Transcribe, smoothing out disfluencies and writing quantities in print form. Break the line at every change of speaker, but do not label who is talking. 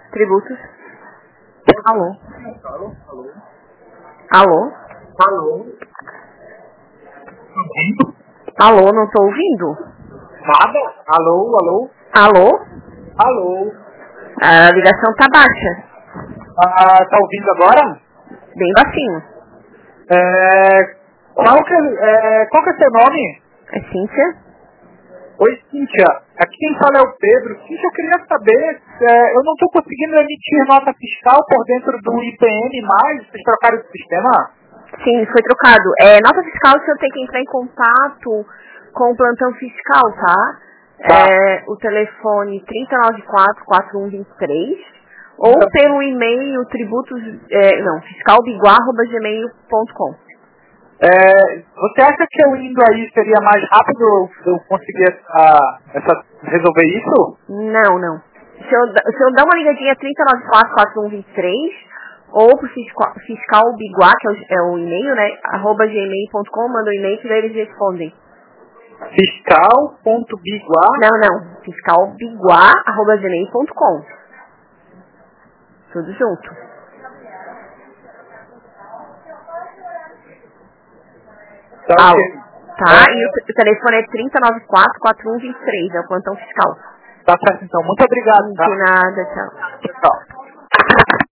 Tributos. Alô?
Alô? Alô?
Alô?
Alô?
Alô, não tô ouvindo?
Nada? Alô? Alô?
Alô?
Alô?
A ligação tá baixa.
Tá ouvindo agora?
Bem baixinho.
Qual que é seu nome?
É Cíntia?
Oi, Cíntia. Aqui quem fala é o Pedro. Cíntia, eu queria saber, eu não estou conseguindo emitir nota fiscal por dentro do IPN+, vocês trocaram o sistema?
Sim, foi trocado. Nota fiscal, o senhor tem que entrar em contato com o plantão fiscal, tá?
Tá.
O telefone 3094-4123 ou pelo e-mail fiscalbiguá@gmail.com.
Você acha que eu indo aí seria mais rápido eu conseguir resolver isso?
Não. O senhor dá uma ligadinha 3094-4123 ou pro fiscalbiguá, que é o e-mail, né? @gmail.com, manda o e-mail que daí eles respondem.
Fiscal.biguá?
Não. fiscalbiguá@gmail.com. Tudo junto.
Tá,
Alô.
ok.
Tá? E o telefone é 3094-4123, é o plantão fiscal.
Tá certo, então. Muito obrigado, tá?
De nada, tchau.
Tchau.